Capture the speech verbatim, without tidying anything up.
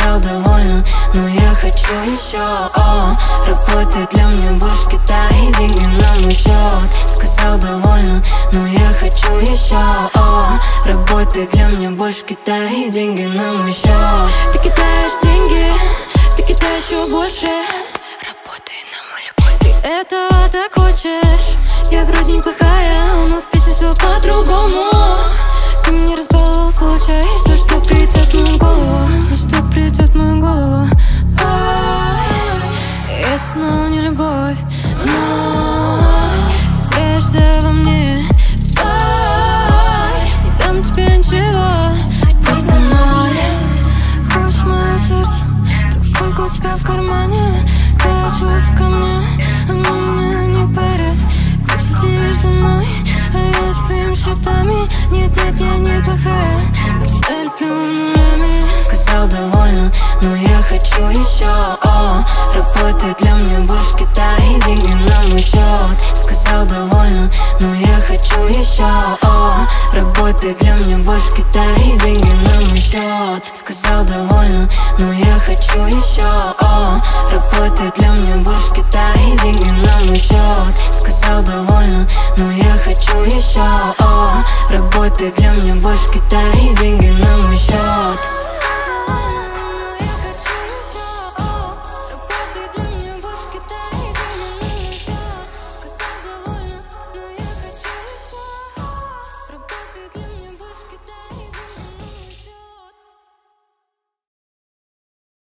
сказал довольно, но я хочу еще. О, работает для меня больше Китая и деньги на мой счет. Сказал довольно, но я хочу еще. О, работает для меня больше Китая и деньги на мой счет. Ты кидаешь деньги, ты кидаешь еще больше. Работай на мою любовь. Ты этого так хочешь. Я вроде неплохая, но в песне все по-другому. Ты мне разбаловал, получай все, что придет в мою голову. Все, что придет в мою голову. Это снова не любовь, но ты теряешься во мне. Стой, не дам тебе ничего, просто ноль. Хочешь мое сердце, так сколько у тебя в кармане? Ты чувств ко мне, они меня не парят. Ты следишь за мной, а я с твоими счетами. Нет, нет, я не плохая, просто люблю нулями. Сказал довольно, но я хочу еще. О, работает для меня больше Китая и деньги на мой счет. Сказал довольно, но я хочу еще. О, работает для меня больше Китая и деньги на мой счет. Сказал довольно, но я хочу еще. О, работает для меня больше Китая и деньги на мой счет. Сказал довольно, но я хочу еще. О, работает для меня больше Китая и деньги на мой счет.